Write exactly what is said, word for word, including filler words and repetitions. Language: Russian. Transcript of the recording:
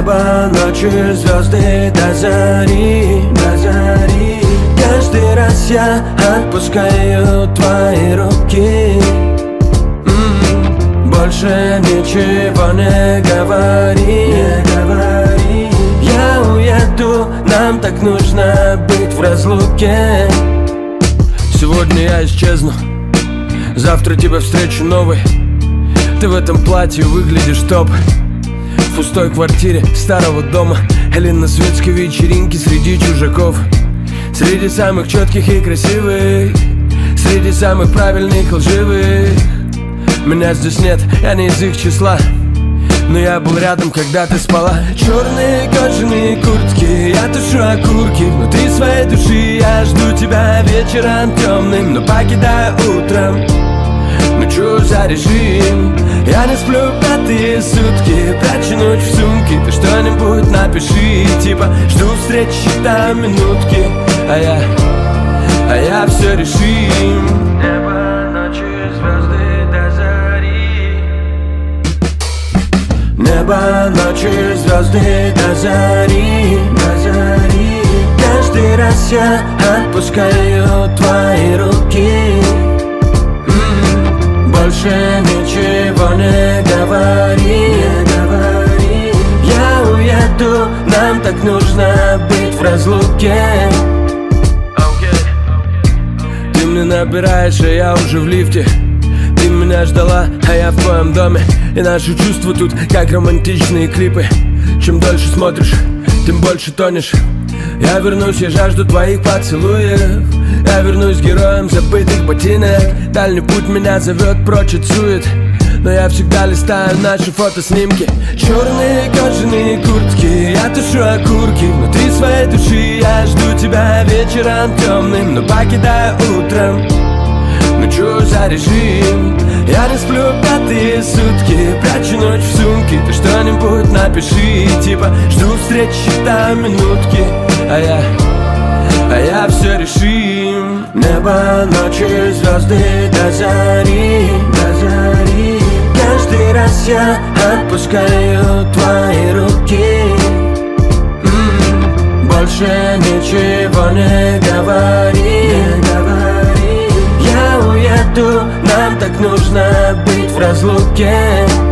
Небо, ночи, звезды до зари, до зари. Каждый раз я отпускаю твои руки. М-м, больше ничего не говори, не говори. Я уеду, нам так нужно быть в разлуке. Сегодня я исчезну, завтра тебя встречу новой. Ты в этом платье выглядишь топ. В пустой квартире старого дома или на светской вечеринке среди чужаков. Среди самых четких и красивых, среди самых правильных и лживых. Меня здесь нет, я не из их числа, но я был рядом, когда ты спала. Черные кожаные куртки, я тушу окурки внутри своей души. Я жду тебя вечером темным, но покидаю утром. Ну чё за режим? Я не сплю пятые сутки, прячу ночь в сумке. Ты что-нибудь напиши, типа жду встречи, считаю минутки. А я, а я все решим. Небо, ночи, звезды до зари. Небо, ночи, звезды до зари, до зари. Каждый раз я отпускаю твои руки. Больше ничего не говори, не говори. Я уеду, нам так нужно быть в разлуке. okay. Ты мне набираешь, а я уже в лифте. Ты меня ждала, а я в твоем доме. И наши чувства тут как романтичные клипы. Чем дольше смотришь, тем больше тонешь. Я вернусь, я жажду твоих поцелуев. Я вернусь героем забытых ботинок. Дальний путь меня зовет прочь от сует, но я всегда листаю наши фотоснимки. Черные кожаные куртки, я тушу окурки внутри своей души. Я жду тебя вечером темным, но покидаю утром. Ну чё за режим? Я не сплю пятые сутки, прячу ночь в сумке. Ты что-нибудь напиши, типа жду встречи, считаю минутки. А я, а я все решим. Небо, ночи, звезды до зари, до зари. Каждый раз я отпускаю твои руки. М-м, больше ничего не говори, не говори. Я уеду, нам так нужно быть в разлуке.